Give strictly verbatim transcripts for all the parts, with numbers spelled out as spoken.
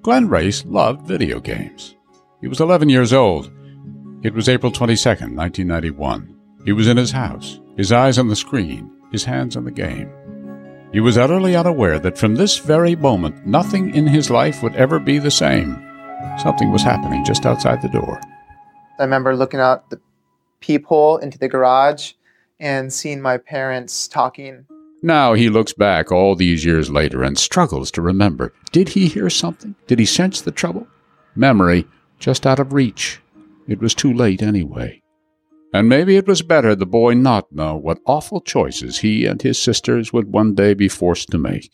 Glenn Race loved video games. He was eleven years old. It was April twenty-second, nineteen ninety-one. He was in his house, his eyes on the screen, his hands on the game. He was utterly unaware that from this very moment, nothing in his life would ever be the same. Something was happening just outside the door. I remember looking out the peephole into the garage and seeing my parents talking. Now he looks back all these years later and struggles to remember. Did he hear something? Did he sense the trouble? Memory just out of reach. It was too late anyway. And maybe it was better the boy not know what awful choices he and his sisters would one day be forced to make.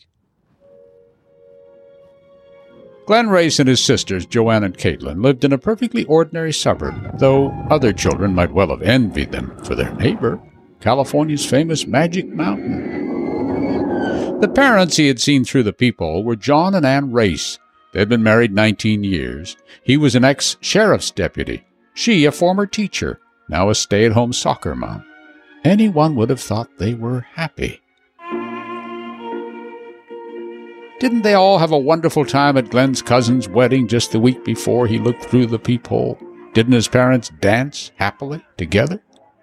Glenn Race and his sisters, Joanne and Caitlin, lived in a perfectly ordinary suburb, though other children might well have envied them for their neighbor, California's famous Magic Mountain. The parents he had seen through the peephole were John and Ann Race. They had been married nineteen years. He was an ex-sheriff's deputy. She, a former teacher, now a stay-at-home soccer mom. Anyone would have thought they were happy. Didn't they all have a wonderful time at Glenn's cousin's wedding just the week before he looked through the peephole? Didn't his parents dance happily together?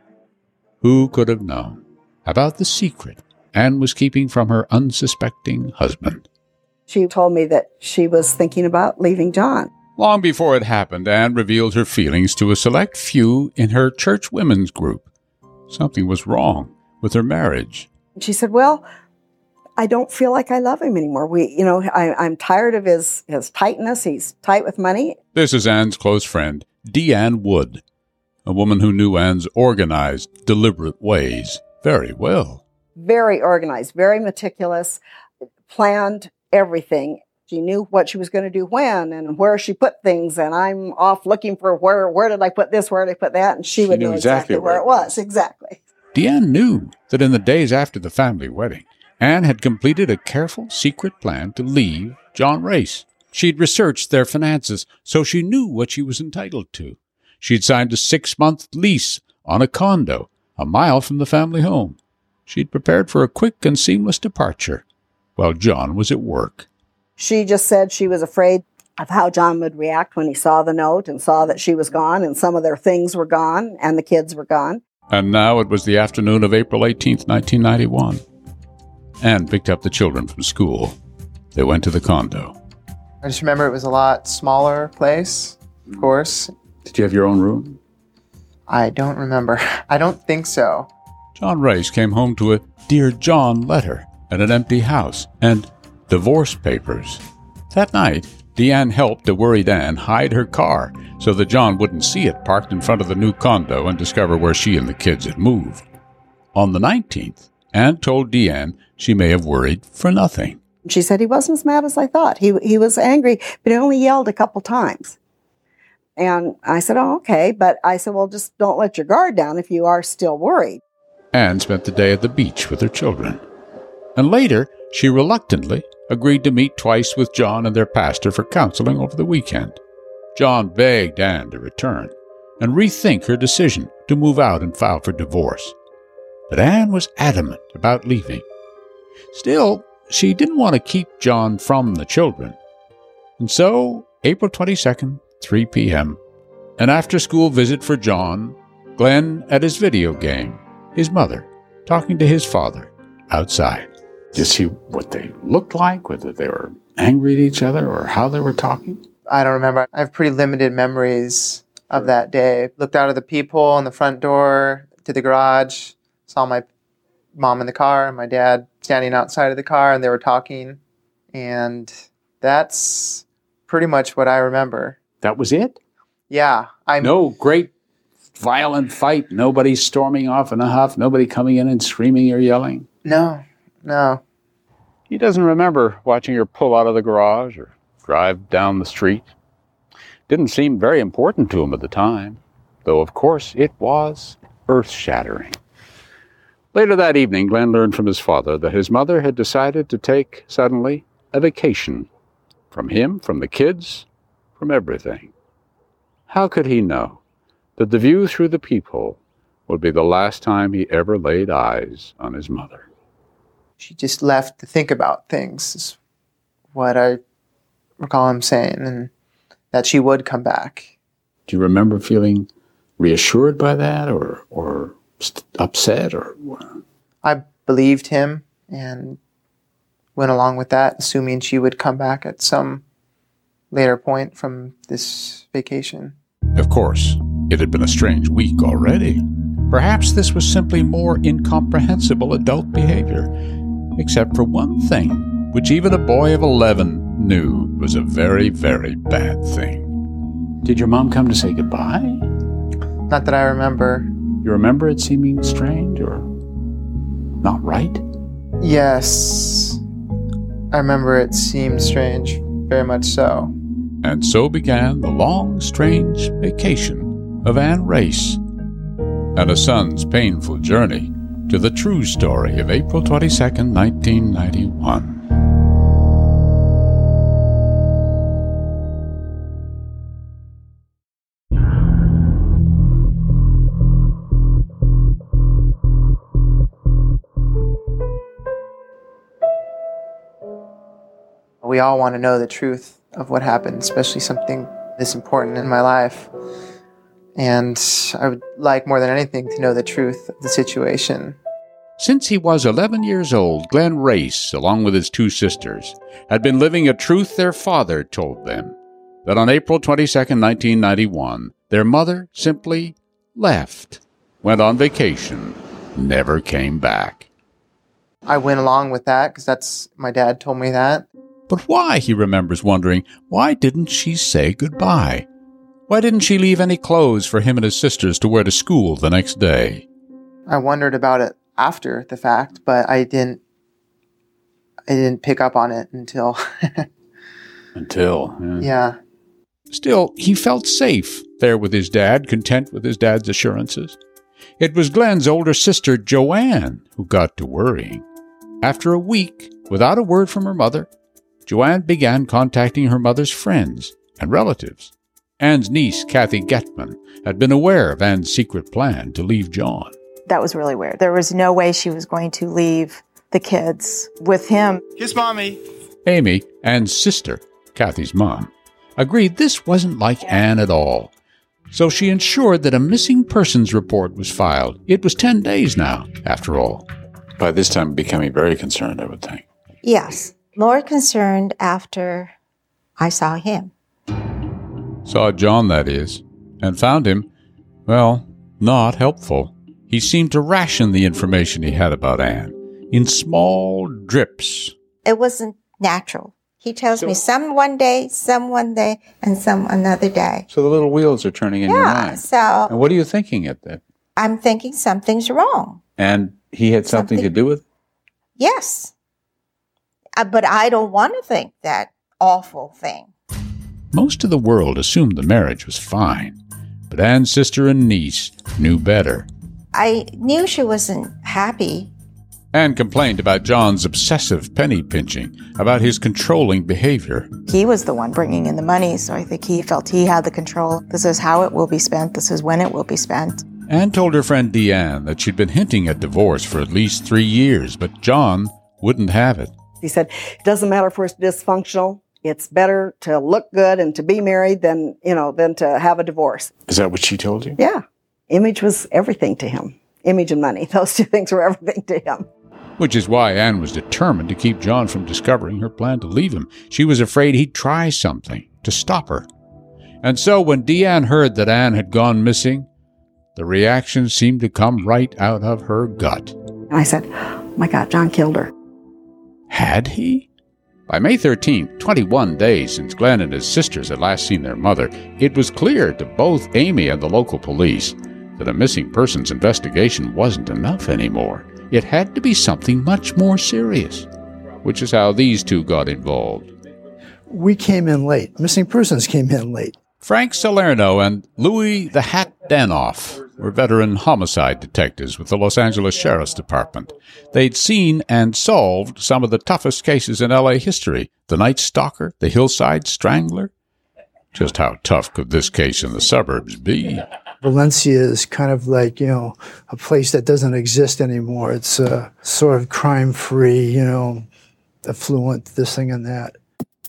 Who could have known about the secret Anne was keeping from her unsuspecting husband? She told me that she was thinking about leaving John. Long before it happened, Anne revealed her feelings to a select few in her church women's group. Something was wrong with her marriage. She said, well, I don't feel like I love him anymore. We, you know, I, I'm tired of his, his tightness. He's tight with money. This is Anne's close friend, Deanne Wood, a woman who knew Anne's organized, deliberate ways very well. Very organized, very meticulous, planned everything. She knew what she was going to do when and where she put things. And I'm off looking for where, where did I put this, where did I put that? And she, she would know exactly, exactly where it was. Exactly. Deanne knew that in the days after the family wedding, Anne had completed a careful, secret plan to leave John Race. She'd researched their finances, so she knew what she was entitled to. She'd signed a six-month lease on a condo a mile from the family home. She'd prepared for a quick and seamless departure while John was at work. She just said she was afraid of how John would react when he saw the note and saw that she was gone and some of their things were gone and the kids were gone. And now it was the afternoon of April eighteenth, nineteen ninety-one. Anne picked up the children from school. They went to the condo. I just remember it was a lot smaller place, of course. Did you have your own room? I don't remember. I don't think so. John Race came home to a Dear John letter and an empty house and divorce papers. That night, Deanne helped a worried Anne hide her car so that John wouldn't see it parked in front of the new condo and discover where she and the kids had moved. On the nineteenth, Anne told Deanne she may have worried for nothing. She said he wasn't as mad as I thought. He he was angry, but he only yelled a couple times. And I said, oh, okay. But I said, well, just don't let your guard down if you are still worried. Anne spent the day at the beach with her children. And later, she reluctantly agreed to meet twice with John and their pastor for counseling over the weekend. John begged Anne to return and rethink her decision to move out and file for divorce. But Anne was adamant about leaving. Still, she didn't want to keep John from the children. And so, April twenty-second, three p.m., an after-school visit for John, Glenn at his video game, his mother talking to his father outside. Did you see what they looked like, whether they were angry at each other or how they were talking? I don't remember. I have pretty limited memories of that day. Looked out of the peephole in the front door to the garage, saw my mom in the car and my dad standing outside of the car, and they were talking. And that's pretty much what I remember. That was it? Yeah. I No great violent fight, nobody storming off in a huff, nobody coming in and screaming or yelling? No, no. He doesn't remember watching her pull out of the garage or drive down the street. Didn't seem very important to him at the time, though of course it was earth-shattering. Later that evening, Glenn learned from his father that his mother had decided to take, suddenly, a vacation. From him, from the kids, from everything. How could he know that the view through the peephole would be the last time he ever laid eyes on his mother? She just left to think about things, is what I recall him saying, and that she would come back. Do you remember feeling reassured by that, or or upset, or? I believed him and went along with that, assuming she would come back at some later point from this vacation. Of course, it had been a strange week already. Perhaps this was simply more incomprehensible adult behavior, except for one thing, which even a boy of eleven knew was a very, very bad thing. Did your mom come to say goodbye? Not that I remember. You remember it seeming strange or not right? Yes. I remember it seemed strange, very much so. And so began the long, strange vacation of Anne Race, and a son's painful journey to the true story of April twenty-second, nineteen ninety-one. We all want to know the truth of what happened, especially something this important in my life. And I would like more than anything to know the truth of the situation. Since he was eleven years old, Glenn Race, along with his two sisters, had been living a truth their father told them, that on April twenty-second, nineteen ninety-one, their mother simply left, went on vacation, never came back. I went along with that because that's my dad told me that. But why, he remembers wondering, why didn't she say goodbye? Why didn't she leave any clothes for him and his sisters to wear to school the next day? I wondered about it after the fact, but I didn't I didn't pick up on it until... until, yeah. Yeah. Still, he felt safe there with his dad, content with his dad's assurances. It was Glenn's older sister, Joanne, who got to worrying. After a week, without a word from her mother, Joanne began contacting her mother's friends and relatives. Anne's niece, Kathy Getman, had been aware of Anne's secret plan to leave John. That was really weird. There was no way she was going to leave the kids with him. Kiss Mommy. Amy, Anne's sister, Kathy's mom, agreed this wasn't like Anne at all. So she ensured that a missing persons report was filed. It was ten days now, after all. By this time, becoming very concerned, I would think. Yes. More concerned after I saw him. Saw John, that is, and found him, well, not helpful. He seemed to ration the information he had about Anne in small drips. It wasn't natural. He tells So- me some one day, some one day, and some another day. So the little wheels are turning in your Yeah, mind. so And what are you thinking at that? I'm thinking something's wrong. And he had something, Something- to do with it? Yes. Uh, but I don't want to think that awful thing. Most of the world assumed the marriage was fine, but Anne's sister and niece knew better. I knew she wasn't happy. Anne complained about John's obsessive penny pinching, about his controlling behavior. He was the one bringing in the money, so I think he felt he had the control. This is how it will be spent. This is when it will be spent. Anne told her friend Deanne that she'd been hinting at divorce for at least three years, but John wouldn't have it. He said, it doesn't matter if we're dysfunctional. It's better to look good and to be married than, you know, than to have a divorce. Is that what she told you? Yeah. Image was everything to him. Image and money. Those two things were everything to him. Which is why Anne was determined to keep John from discovering her plan to leave him. She was afraid he'd try something to stop her. And so when Deanne heard that Anne had gone missing, the reaction seemed to come right out of her gut. And I said, oh my God, John killed her. Had he? By May thirteenth, twenty-one days since Glenn and his sisters had last seen their mother, it was clear to both Amy and the local police that a missing persons investigation wasn't enough anymore. It had to be something much more serious, which is how these two got involved. We came in late. Missing persons came in late. Frank Salerno and Louis the Hat Danoff were veteran homicide detectives with the Los Angeles Sheriff's Department. They'd seen and solved some of the toughest cases in L A history, the Night Stalker, the Hillside Strangler. Just how tough could this case in the suburbs be? Valencia is kind of like, you know, a place that doesn't exist anymore. It's uh, sort of crime-free, you know, affluent, this thing and that.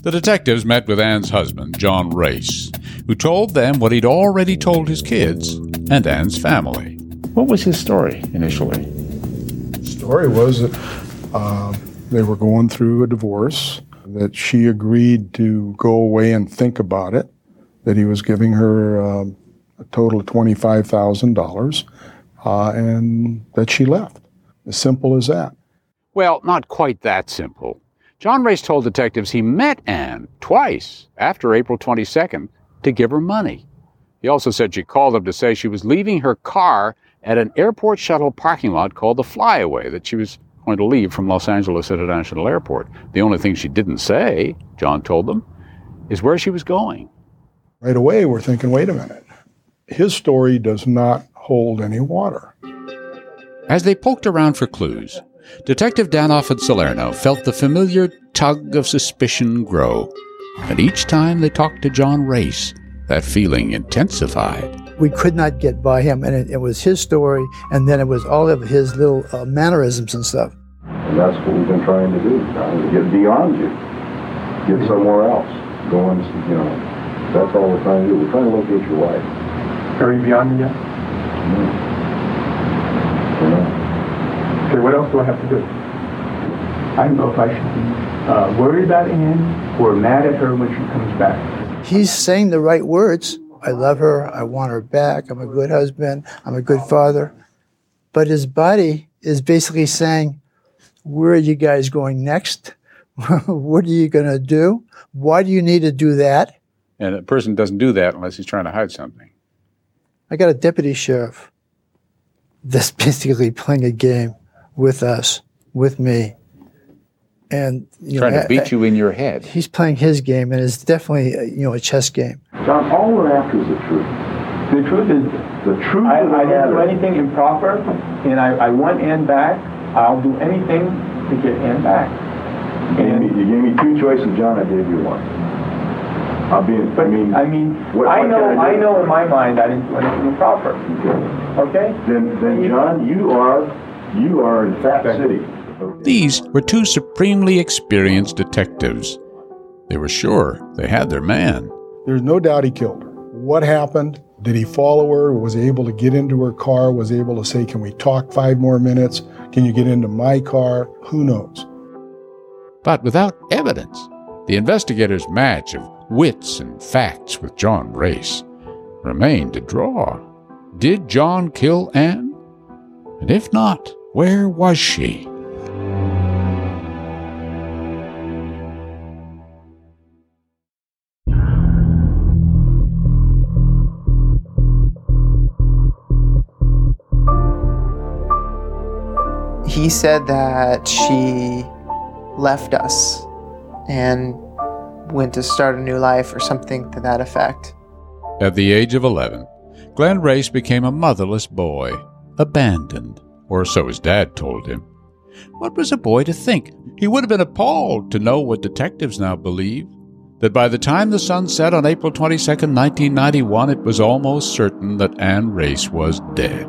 The detectives met with Ann's husband, John Race, who told them what he'd already told his kids and Ann's family. What was his story initially? The story was that uh, they were going through a divorce, that she agreed to go away and think about it, that he was giving her uh, a total of twenty-five thousand dollars, uh, and that she left. As simple as that. Well, not quite that simple. John Race told detectives he met Ann twice after April twenty-second to give her money. He also said she called him to say she was leaving her car at an airport shuttle parking lot called the Flyaway, that she was going to leave from Los Angeles International Airport. The only thing she didn't say, John told them, is where she was going. Right away, we're thinking, wait a minute. His story does not hold any water. As they poked around for clues, Detective Danoff and Salerno felt the familiar tug of suspicion grow. And each time they talked to John Race, that feeling intensified. We could not get by him, and it, it was his story, and then it was all of his little uh, mannerisms and stuff. And that's what we've been trying to do, trying to get beyond you, get somewhere else, go on, you know, that's all we're trying to do. We're trying to locate your wife. Are you beyond me yet? Mm-hmm. Yeah. Okay, what else do I have to do? I don't know if I should be uh, worried about Ann or mad at her when she comes back. He's saying the right words. I love her. I want her back. I'm a good husband. I'm a good father. But his body is basically saying, where are you guys going next? What are you going to do? Why do you need to do that? And a person doesn't do that unless he's trying to hide something. I got a deputy sheriff that's basically playing a game with us, with me. And you trying know, to beat you in your head. He's playing his game, and it's definitely, you know, a chess game. John, all we're after is the truth. The truth is, the truth I, of the I didn't do matter. anything improper, and I, I want Ann back. I'll do anything to get Ann back. You gave, me, you gave me two choices, John. I gave you one. I'll be. But I mean, I mean, what, I what know. I, I know in my mind I didn't do anything improper. Okay. Okay. Then, then, John, you are, you are in Fat City. These were two supremely experienced detectives. They were sure they had their man. There's no doubt he killed her. What happened? Did he follow her? Was he able to get into her car? Was he able to say, can we talk five more minutes? Can you get into my car? Who knows? But without evidence, the investigators' match of wits and facts with John Race remained to draw. Did John kill Ann? And if not, where was she? He said that she left us and went to start a new life or something to that effect. At the age of eleven, Glenn Race became a motherless boy, abandoned, or so his dad told him. What was a boy to think? He would have been appalled to know what detectives now believe, that by the time the sun set on April twenty-second, nineteen ninety-one, it was almost certain that Ann Race was dead.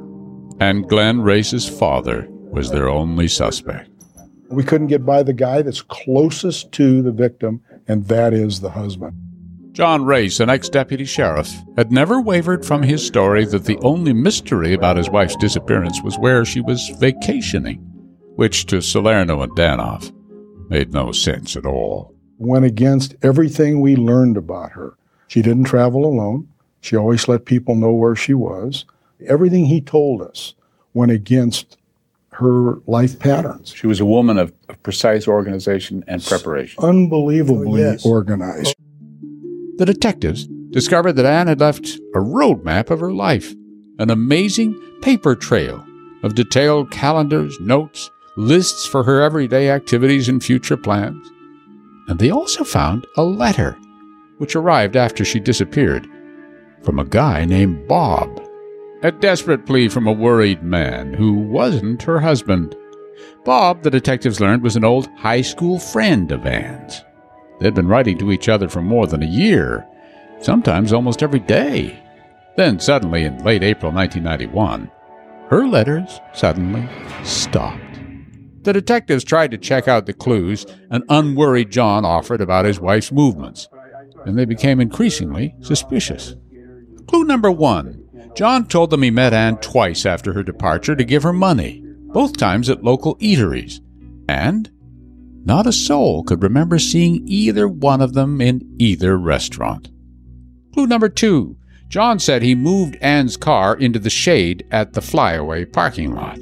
And Glenn Race's father was their only suspect. We couldn't get by the guy that's closest to the victim, and that is the husband. John Race, an ex-deputy sheriff, had never wavered from his story that the only mystery about his wife's disappearance was where she was vacationing, which to Salerno and Danoff made no sense at all. Went against everything we learned about her. She didn't travel alone. She always let people know where she was. Everything he told us went against her life patterns. She was a woman of, of precise organization and preparation. Unbelievably Oh, yes. organized. The detectives discovered that Ann had left a roadmap of her life, an amazing paper trail of detailed calendars, notes, lists for her everyday activities and future plans. And they also found a letter, which arrived after she disappeared, from a guy named Bob. A desperate plea from a worried man who wasn't her husband. Bob, the detectives learned, was an old high school friend of Ann's. They'd been writing to each other for more than a year, sometimes almost every day. Then suddenly, in late April nineteen ninety-one, her letters suddenly stopped. The detectives tried to check out the clues an unworried John offered about his wife's movements, and they became increasingly suspicious. Clue number one. John told them he met Anne twice after her departure to give her money, both times at local eateries, and not a soul could remember seeing either one of them in either restaurant. Clue number two. John said he moved Anne's car into the shade at the Flyaway parking lot.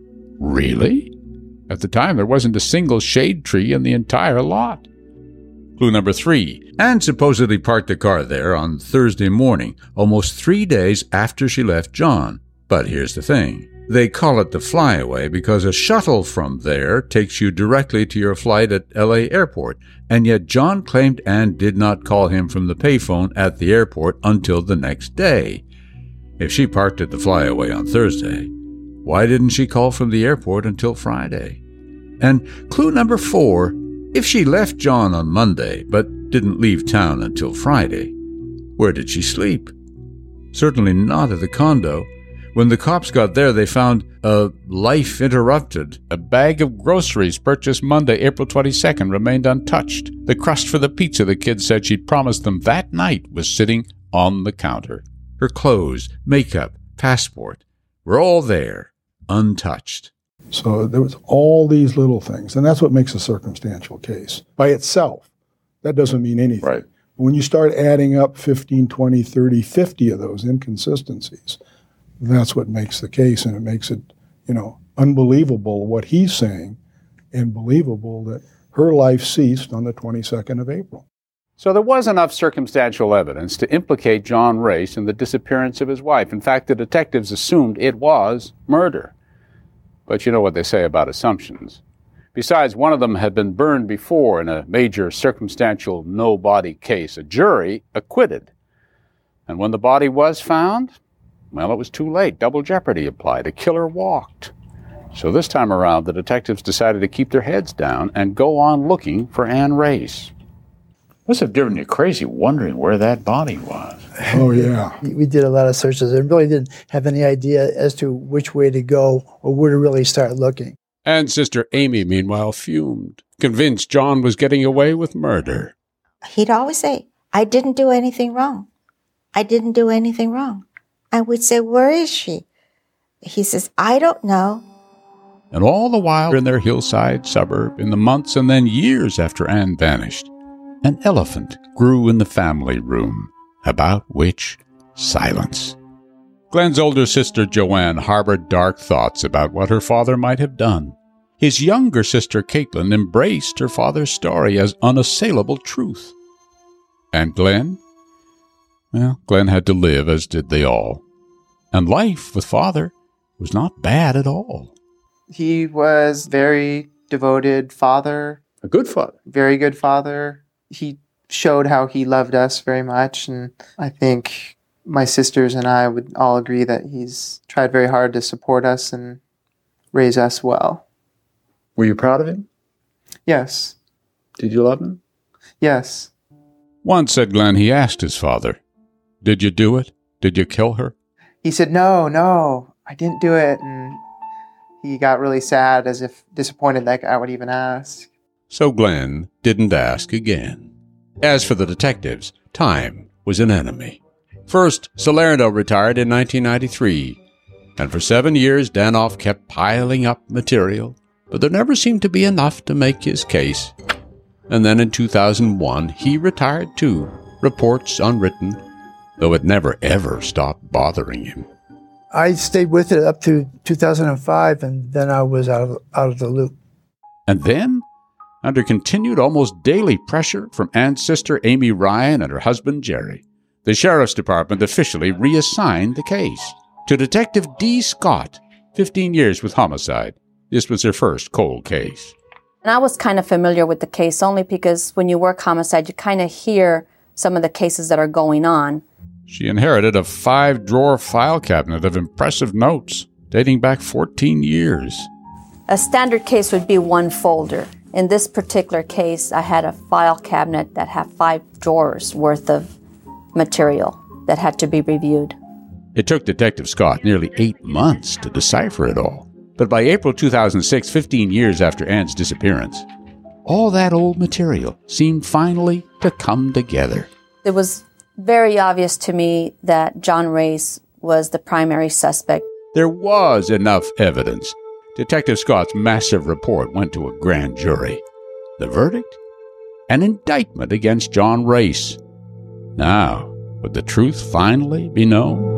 Really? At the time, there wasn't a single shade tree in the entire lot. Clue number three. Anne supposedly parked the car there on Thursday morning, almost three days after she left John. But here's the thing. They call it the Flyaway because a shuttle from there takes you directly to your flight at L A Airport, and yet John claimed Anne did not call him from the payphone at the airport until the next day. If she parked at the Flyaway on Thursday, why didn't she call from the airport until Friday? And clue number four, if she left John on Monday but didn't leave town until Friday, where did she sleep? Certainly not at the condo. When the cops got there, they found a life interrupted. A bag of groceries purchased Monday, April twenty-second, remained untouched. The crust for the pizza the kid said she'd promised them that night was sitting on the counter. Her clothes, makeup, passport were all there, untouched. So there was all these little things, and that's what makes a circumstantial case. By itself, that doesn't mean anything. Right. When you start adding up fifteen, twenty, thirty, fifty of those inconsistencies, that's what makes the case, and it makes it, you know, unbelievable what he's saying, and believable that her life ceased on the twenty-second of April. So there was enough circumstantial evidence to implicate John Race in the disappearance of his wife. In fact, the detectives assumed it was murder. But you know what they say about assumptions. Besides, one of them had been burned before in a major circumstantial no-body case. A jury acquitted. And when the body was found, well, it was too late. Double jeopardy applied. A killer walked. So this time around, the detectives decided to keep their heads down and go on looking for Anne Race. Must have driven you crazy wondering where that body was. Oh, yeah. We did a lot of searches and really didn't have any idea as to which way to go or where to really start looking. And Sister Amy, meanwhile, fumed, convinced John was getting away with murder. He'd always say, I didn't do anything wrong. I didn't do anything wrong. And we'd say, where is she? He says, I don't know. And all the while in their hillside suburb, in the months and then years after Anne vanished, an elephant grew in the family room, about which silence. Glenn's older sister Joanne harbored dark thoughts about what her father might have done. His younger sister Caitlin embraced her father's story as unassailable truth. And Glenn? Well, Glenn had to live, as did they all. And life with father was not bad at all. He was very devoted father. A good father. Very good father. He showed how he loved us very much, and I think my sisters and I would all agree that he's tried very hard to support us and raise us well. Were you proud of him? Yes. Did you love him? Yes. Once, said Glenn, he asked his father, did you do it? Did you kill her? He said, no, no, I didn't do it, and he got really sad, as if disappointed that I would even ask. So Glenn didn't ask again. As for the detectives, time was an enemy. First, Salerno retired in nineteen ninety-three, and for seven years Danoff kept piling up material, but there never seemed to be enough to make his case. And then in two thousand one, he retired too, reports unwritten, though it never ever stopped bothering him. I stayed with it up to two thousand five, and then I was out of, out of the loop. And then, under continued, almost daily pressure from Anne's sister Amy Ryan and her husband Jerry, the Sheriff's Department officially reassigned the case to Detective D. Scott, fifteen years with homicide. This was her first cold case. And I was kind of familiar with the case only because when you work homicide, you kind of hear some of the cases that are going on. She inherited a five-drawer file cabinet of impressive notes dating back fourteen years. A standard case would be one folder. In this particular case, I had a file cabinet that had five drawers worth of material that had to be reviewed. It took Detective Scott nearly eight months to decipher it all. But by April two thousand six, fifteen years after Ann's disappearance, all that old material seemed finally to come together. It was very obvious to me that John Race was the primary suspect. There was enough evidence. Detective Scott's massive report went to a grand jury. The verdict? An indictment against John Race. Now, would the truth finally be known?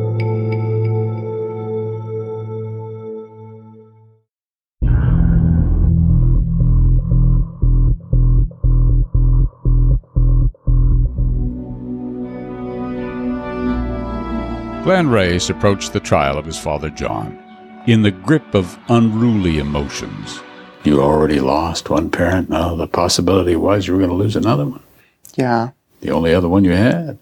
Glenn Race approached the trial of his father John in the grip of unruly emotions. You already lost one parent. Now the possibility was you were going to lose another one. Yeah. The only other one you had.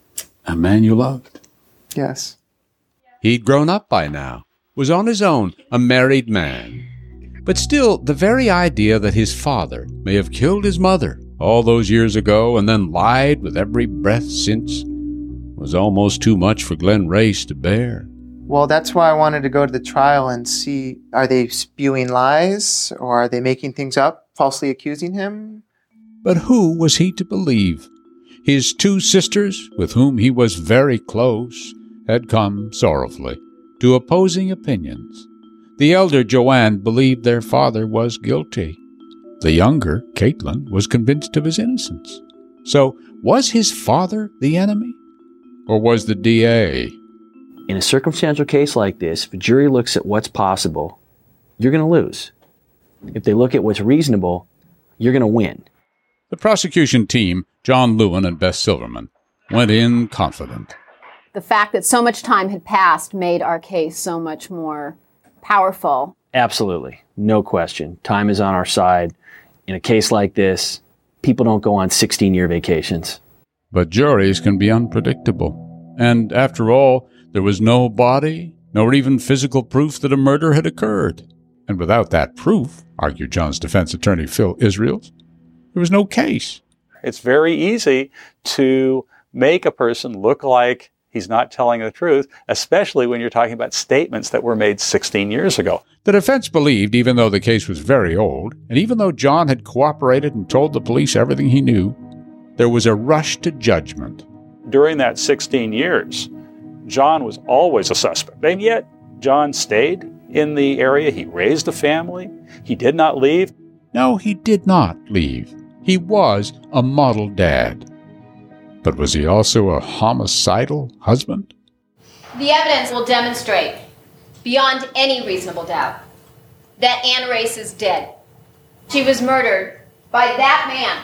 A man you loved. Yes. He'd grown up by now, was on his own, a married man. But still, the very idea that his father may have killed his mother all those years ago and then lied with every breath since was almost too much for Glenn Race to bear. Well, that's why I wanted to go to the trial and see, are they spewing lies or are they making things up, falsely accusing him? But who was he to believe? His two sisters, with whom he was very close, had come sorrowfully to opposing opinions. The elder, Joanne, believed their father was guilty. The younger, Caitlin, was convinced of his innocence. So, was his father the enemy? Or was the D A? In a circumstantial case like this, if a jury looks at what's possible, you're going to lose. If they look at what's reasonable, you're going to win. The prosecution team, John Lewin and Beth Silverman, went in confident. The fact that so much time had passed made our case so much more powerful. Absolutely. No question. Time is on our side. In a case like this, people don't go on sixteen-year vacations. But juries can be unpredictable. And after all, there was no body, nor even physical proof that a murder had occurred. And without that proof, argued John's defense attorney Phil Israels, there was no case. It's very easy to make a person look like he's not telling the truth, especially when you're talking about statements that were made sixteen years ago. The defense believed, even though the case was very old, and even though John had cooperated and told the police everything he knew, there was a rush to judgment. During that sixteen years, John was always a suspect. And yet, John stayed in the area. He raised a family. He did not leave. No, he did not leave. He was a model dad. But was he also a homicidal husband? The evidence will demonstrate, beyond any reasonable doubt, that Ann Race is dead. She was murdered by that man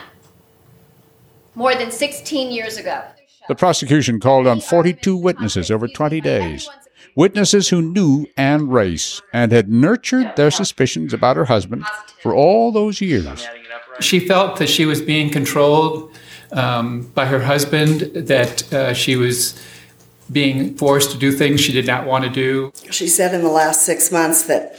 more than sixteen years ago. The prosecution called on forty-two witnesses over twenty days. Witnesses who knew Ann Race and had nurtured their suspicions about her husband for all those years. She felt that she was being controlled um, by her husband, that uh, she was being forced to do things she did not want to do. She said in the last six months that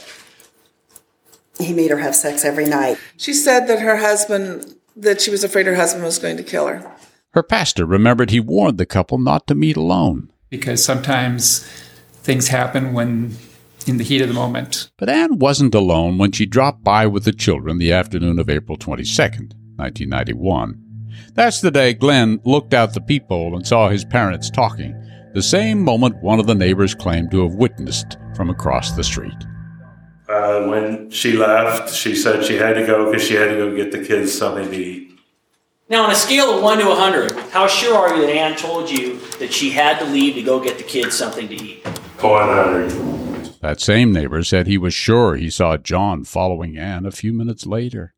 he made her have sex every night. She said that her husband, that she was afraid her husband was going to kill her. Her pastor remembered he warned the couple not to meet alone. Because sometimes things happen when in the heat of the moment. But Ann wasn't alone when she dropped by with the children the afternoon of April twenty-second, nineteen ninety-one. That's the day Glenn looked out the peephole and saw his parents talking, the same moment one of the neighbors claimed to have witnessed from across the street. Uh, when she left, she said she had to go because she had to go get the kids something to eat. Now, on a scale of one to one hundred, how sure are you that Ann told you that she had to leave to go get the kids something to eat? one hundred. That same neighbor said he was sure he saw John following Ann a few minutes later.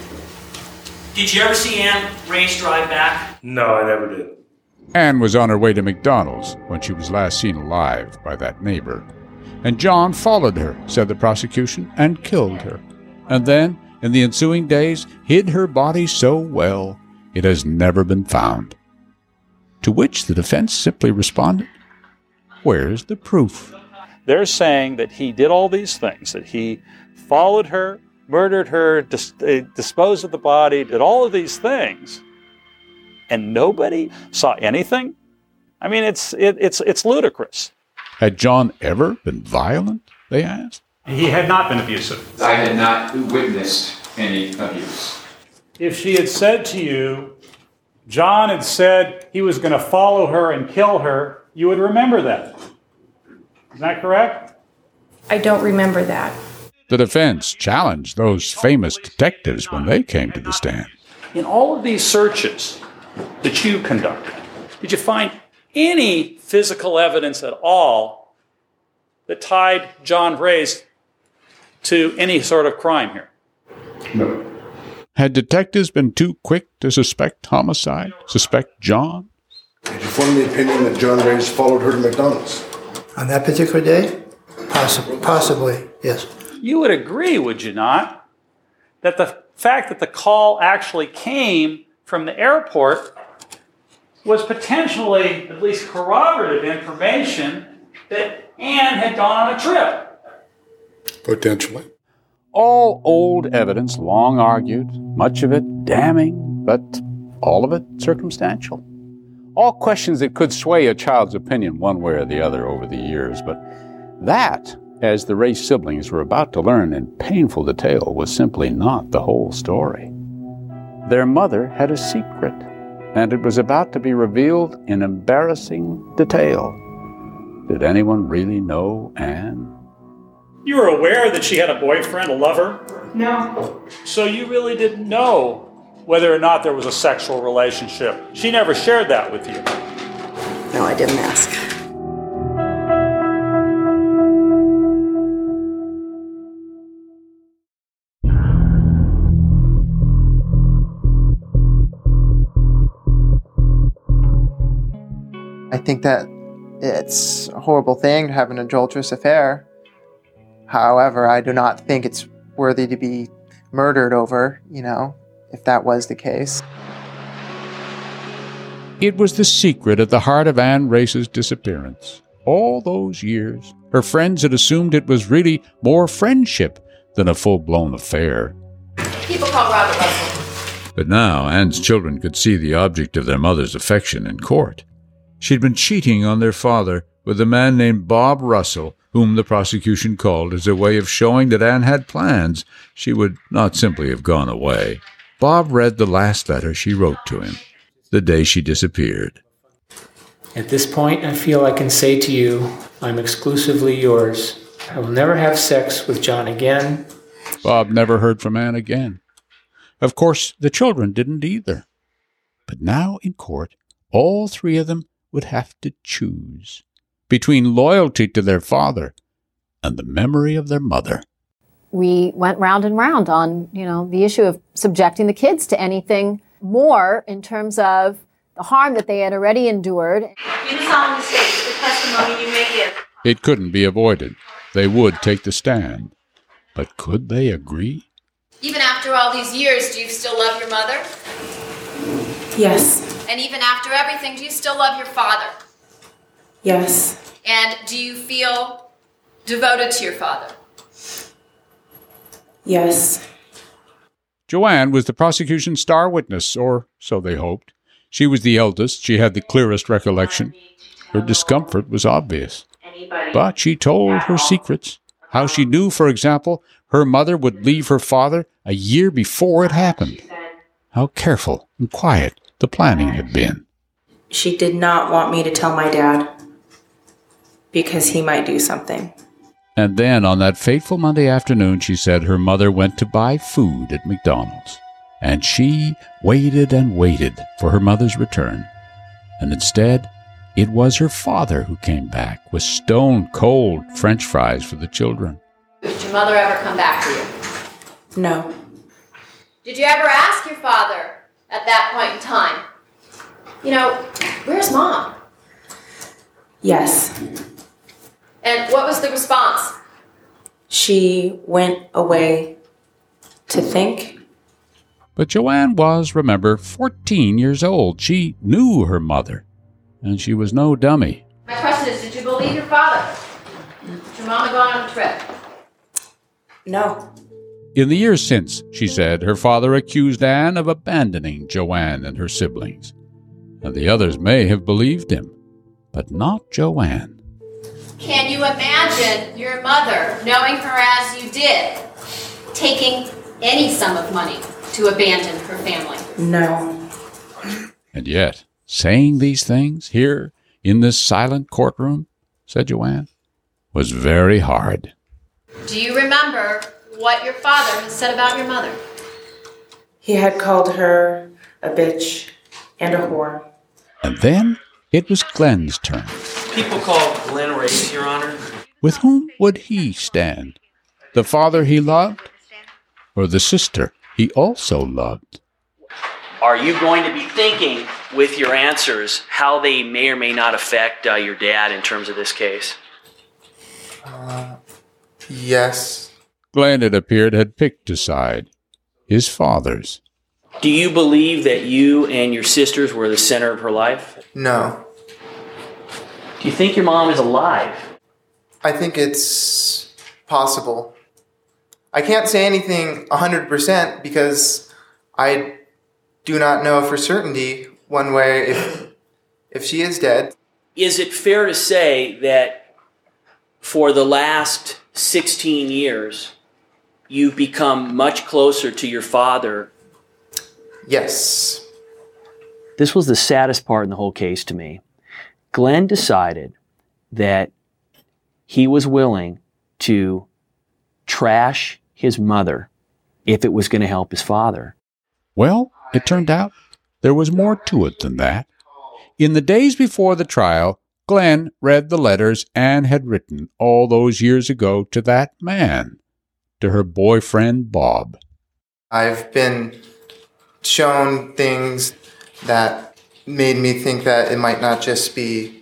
Did you ever see Ann Race drive back? No, I never did. Ann was on her way to McDonald's when she was last seen alive by that neighbor. And John followed her, said the prosecution, and killed her. And then, in the ensuing days, hid her body so well it has never been found. To which the defense simply responded, "Where's the proof?" They're saying that he did all these things, that he followed her, murdered her, dis- uh, disposed of the body, did all of these things, and nobody saw anything? I mean, it's it, it's it's ludicrous. Had John ever been violent, they asked. He had not been abusive. I had not witnessed any abuse. If she had said to you, John had said he was going to follow her and kill her, you would remember that. Is that correct? I don't remember that. The defense challenged those famous detectives when they came to the stand. In all of these searches that you conducted, did you find any physical evidence at all that tied John Race to any sort of crime here? No. Had detectives been too quick to suspect homicide, suspect John? Did you form the opinion that John Race followed her to McDonald's? On that particular day? Possibly, possibly, yes. You would agree, would you not, that the fact that the call actually came from the airport was potentially at least corroborative information that Ann had gone on a trip? Potentially. All old evidence, long argued, much of it damning, but all of it circumstantial. All questions that could sway a child's opinion one way or the other over the years, but that, as the Race siblings were about to learn in painful detail, was simply not the whole story. Their mother had a secret, and it was about to be revealed in embarrassing detail. Did anyone really know Ann? You were aware that she had a boyfriend, a lover? No. So you really didn't know whether or not there was a sexual relationship. She never shared that with you. No, I didn't ask. I think that it's a horrible thing to have an adulterous affair. However, I do not think it's worthy to be murdered over, you know, if that was the case. It was the secret at the heart of Ann Race's disappearance. All those years, her friends had assumed it was really more friendship than a full-blown affair. People call Robert Russell. But now Ann's children could see the object of their mother's affection in court. She'd been cheating on their father with a man named Bob Russell, whom the prosecution called as a way of showing that Ann had plans. She would not simply have gone away. Bob read the last letter she wrote to him, the day she disappeared. At this point, I feel I can say to you, I'm exclusively yours. I will never have sex with John again. Bob never heard from Ann again. Of course, the children didn't either. But now in court, all three of them would have to choose between loyalty to their father and the memory of their mother. We went round and round on, you know, the issue of subjecting the kids to anything more in terms of the harm that they had already endured. You solemnly state the testimony you may give. It couldn't be avoided. They would take the stand. But could they agree? Even after all these years, do you still love your mother? Yes. And even after everything, do you still love your father? Yes. And do you feel devoted to your father? Yes. Joanne was the prosecution's star witness, or so they hoped. She was the eldest. She had the clearest recollection. Her discomfort was obvious. But she told her secrets. How she knew, for example, her mother would leave her father a year before it happened. How careful and quiet the planning had been. She did not want me to tell my dad because he might do something. And then on that fateful Monday afternoon, she said her mother went to buy food at McDonald's. And she waited and waited for her mother's return. And instead, it was her father who came back with stone-cold French fries for the children. Did your mother ever come back to you? No. Did you ever ask your father at that point in time, you know, where's Mom? Yes. And what was the response? She went away to think. But Joanne was, remember, fourteen years old. She knew her mother, and she was no dummy. My question is, did you believe your father? Did your mom have gone on a trip? No. In the years since, she said, her father accused Ann of abandoning Joanne and her siblings. And the others may have believed him, but not Joanne. Can you imagine your mother, knowing her as you did, taking any sum of money to abandon her family? No. And yet, saying these things here in this silent courtroom, said Joanne, was very hard. Do you remember what your father has said about your mother? He had called her a bitch and a whore. And then it was Glenn's turn. People call Glenn Race, Your Honor. With whom would he stand? The father he loved, or the sister he also loved? Are you going to be thinking with your answers how they may or may not affect uh, your dad in terms of this case? Uh, yes. Glenn, it appeared, had picked a side, his father's. Do you believe that you and your sisters were the center of her life? No. Do you think your mom is alive? I think it's possible. I can't say anything one hundred percent because I do not know for certainty one way if if she is dead. Is it fair to say that for the last sixteen years, you've become much closer to your father? Yes. This was the saddest part in the whole case to me. Glenn decided that he was willing to trash his mother if it was going to help his father. Well, it turned out there was more to it than that. In the days before the trial, Glenn read the letters Anne had written all those years ago to that man, to her boyfriend, Bob. I've been shown things that made me think that it might not just be,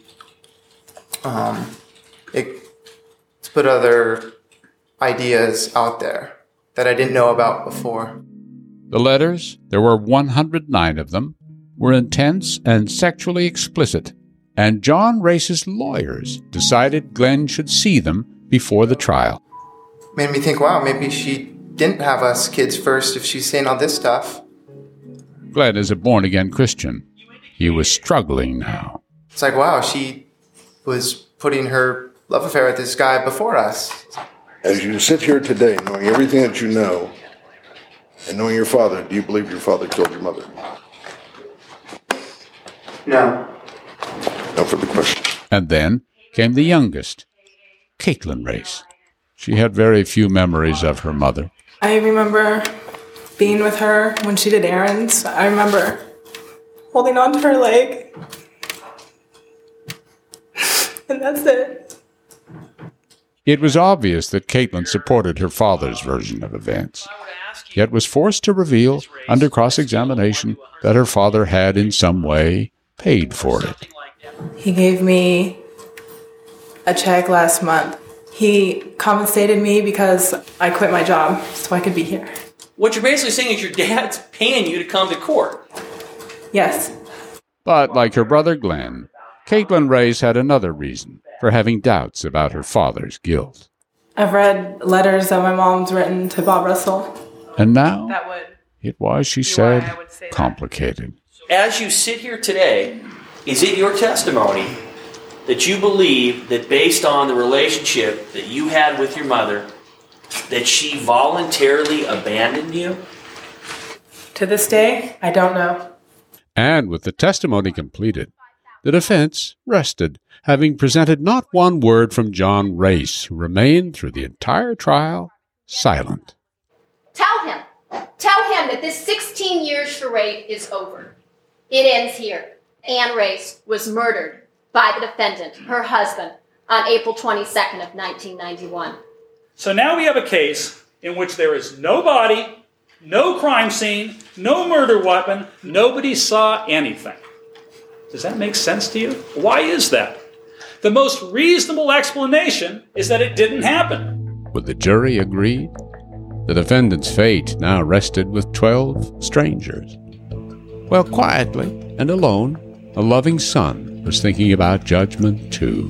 um, it, to put other ideas out there that I didn't know about before. The letters, there were one hundred nine of them, were intense and sexually explicit, and John Race's lawyers decided Glenn should see them before the trial. Made me think, wow, maybe she didn't have us kids first if she's saying all this stuff. Glenn is a born-again Christian. He was struggling now. It's like, wow, she was putting her love affair with this guy before us. As you sit here today, knowing everything that you know, and knowing your father, do you believe your father killed your mother? No. No further question. And then came the youngest, Caitlin Race. She had very few memories of her mother. I remember being with her when she did errands. I remember holding on to her leg. And that's it. It was obvious that Caitlin supported her father's version of events, yet was forced to reveal, under cross-examination, that her father had in some way paid for it. He gave me a check last month. He compensated me because I quit my job so I could be here. What you're basically saying is your dad's paying you to come to court. Yes. But like her brother Glenn, Caitlin Race had another reason for having doubts about her father's guilt. I've read letters that my mom's written to Bob Russell. And now, that would it was, she said, complicated. As you sit here today, is it your testimony that you believe that based on the relationship that you had with your mother, that she voluntarily abandoned you? To this day, I don't know. And with the testimony completed, the defense rested, having presented not one word from John Race, who remained through the entire trial silent. Tell him. Tell him that this sixteen years charade is over. It ends here. Anne Race was murdered by the defendant, her husband, on April twenty-second of nineteen ninety-one. So now we have a case in which there is no body, no crime scene, no murder weapon, nobody saw anything. Does that make sense to you? Why is that? The most reasonable explanation is that it didn't happen. Would the jury agree? The defendant's fate now rested with twelve strangers. While quietly and alone, a loving son was thinking about judgment too.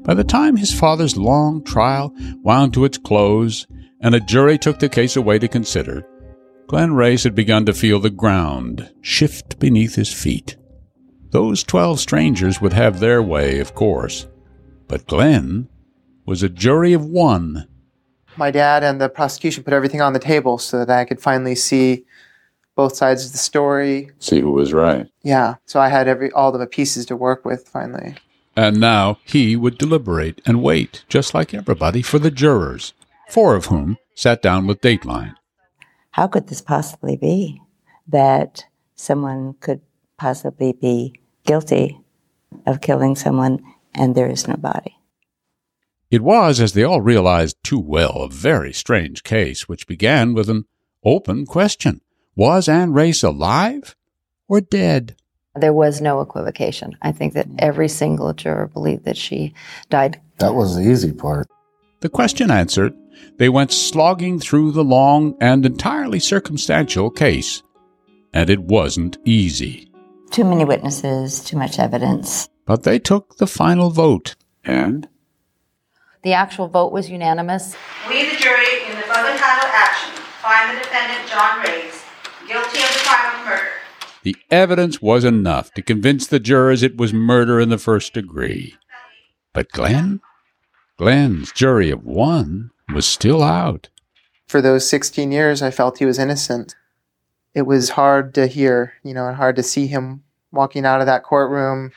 By the time his father's long trial wound to its close and a jury took the case away to consider, Glenn Race had begun to feel the ground shift beneath his feet. Those twelve strangers would have their way, of course, but Glenn was a jury of one. My dad and the prosecution put everything on the table so that I could finally see both sides of the story. See who was right. Yeah, so I had every all the pieces to work with finally. And now he would deliberate and wait, just like everybody, for the jurors, four of whom sat down with Dateline. How could this possibly be that someone could possibly be guilty of killing someone and there is no body? It was, as they all realized too well, a very strange case, which began with an open question. Was Anne Race alive or dead? There was no equivocation. I think that every single juror believed that she died. That was the easy part. The question answered, they went slogging through the long and entirely circumstantial case. And it wasn't easy. Too many witnesses, too much evidence. But they took the final vote. And? The actual vote was unanimous. We, the jury, in the above entitled action, find the defendant, John Race, guilty of the crime of murder. The evidence was enough to convince the jurors it was murder in the first degree. But Glenn? Glenn's jury of one was still out. For those sixteen years, I felt he was innocent. It was hard to hear, you know, and hard to see him walking out of that courtroom.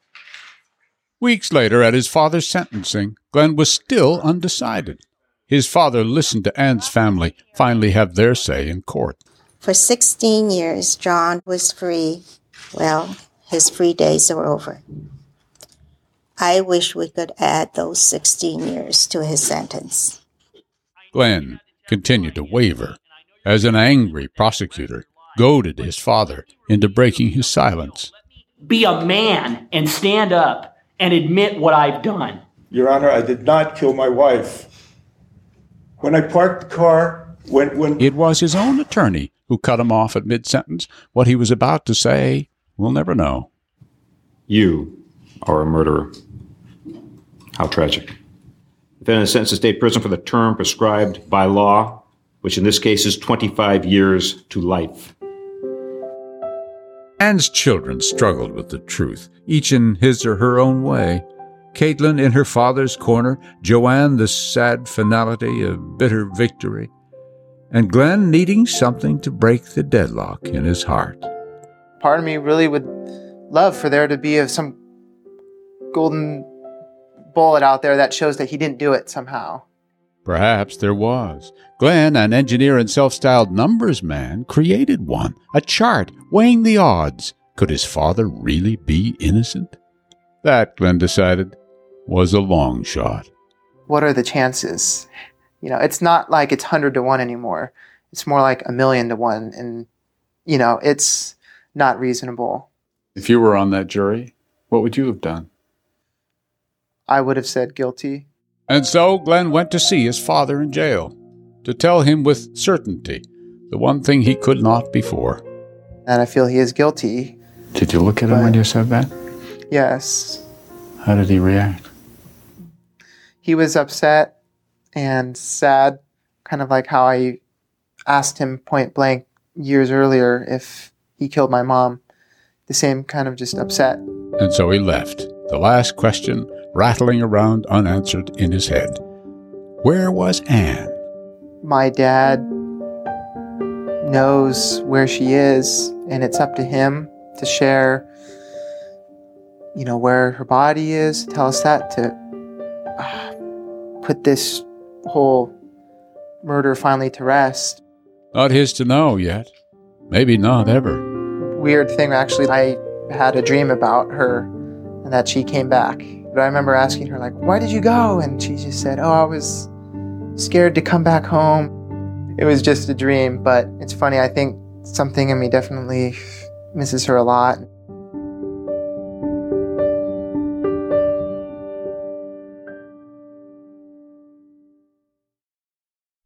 Weeks later, at his father's sentencing, Glenn was still undecided. His father listened to Anne's family finally have their say in court. For sixteen years, John was free. Well, his free days are over. I wish we could add those sixteen years to his sentence. Glenn continued to waver as an angry prosecutor goaded his father into breaking his silence. Be a man and stand up and admit what I've done. Your Honor, I did not kill my wife. When I parked the car, when, when... It was his own attorney who cut him off at mid-sentence. What he was about to say, we'll never know. You are a murderer. How tragic. Defendant is sentenced to state prison for the term prescribed by law, which in this case is twenty-five years to life. Anne's children struggled with the truth, each in his or her own way. Caitlin in her father's corner, Joanne the sad finality of bitter victory, and Glenn needing something to break the deadlock in his heart. Part of me really would love for there to be a, some golden bullet out there that shows that he didn't do it somehow. Perhaps there was. Glenn, an engineer and self-styled numbers man, created one, a chart weighing the odds. Could his father really be innocent? That, Glenn decided, was a long shot. What are the chances? You know, it's not like it's one hundred to one anymore. It's more like a million to one. And, you know, it's not reasonable. If you were on that jury, what would you have done? I would have said guilty. And so Glenn went to see his father in jail, to tell him with certainty the one thing he could not before. And I feel he is guilty. Did you look at him when you said that? Yes. How did he react? He was upset and sad, kind of like how I asked him point blank years earlier if he killed my mom. The same kind of just upset. And so he left, the last question rattling around unanswered in his head. Where was Anne? My dad knows where she is, and it's up to him to share, you know, where her body is, tell us that, to uh, put this whole murder finally to rest. Not his to know yet. Maybe not ever. Weird thing, actually, I had a dream about her and that she came back. But I remember asking her, like, why did you go? And she just said, oh, I was scared to come back home. It was just a dream, but it's funny. I think something in me definitely misses her a lot.